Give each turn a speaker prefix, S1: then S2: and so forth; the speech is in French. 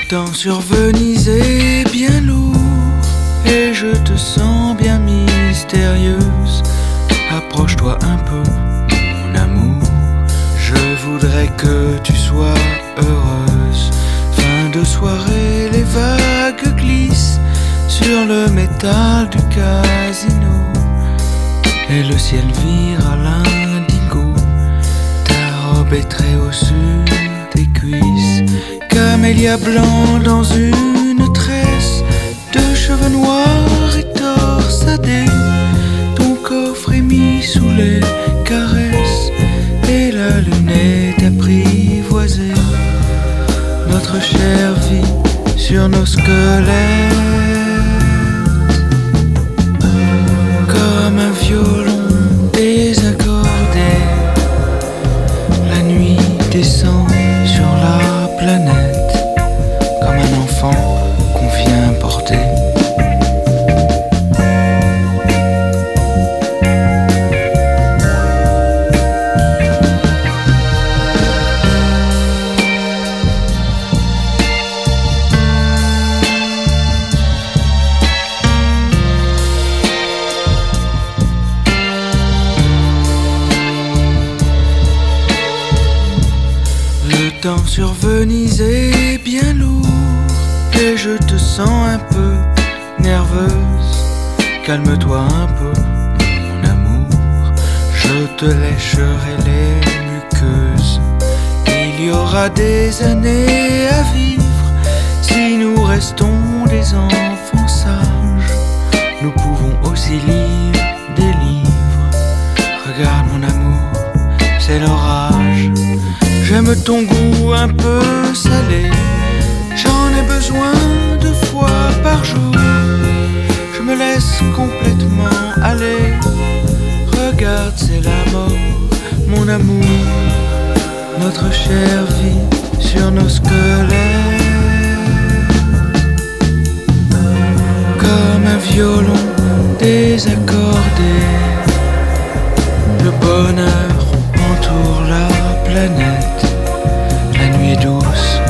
S1: temps sur Venise est bien lourd et je te sens bien mystérieuse. Approche-toi un peu, mon amour. Je voudrais que tu sois heureuse. Fin de soirée, les vagues glissent sur le métal du casino et le ciel vire à l'indigo. Ta robe est très haut sur tes cuisses, camélia blanc dans une tresse de cheveux noirs et torsadés. Ton corps frémit sous les caresses et la lune est apprivoisée. Notre chair vit sur nos squelettes comme un violon désaccordé. La nuit descend sur la planète comme un enfant qu'on vient porter. Le temps sur Venise est bien lourd et je te sens un peu nerveuse. Calme-toi un peu, mon amour. Je te lècherai les muqueuses. Il y aura des années à vivre si nous restons des enfants sages. Nous pouvons aussi lire des livres. Regarde mon amour, c'est l'orage. J'aime ton goût un peu salé. J'en ai besoin 2 fois par jour. Je me laisse complètement aller. Regarde, c'est la mort, mon amour. Notre chair vit sur nos squelettes comme un violon désaccordé. Le bonheur entoure la planète. La nuit est douce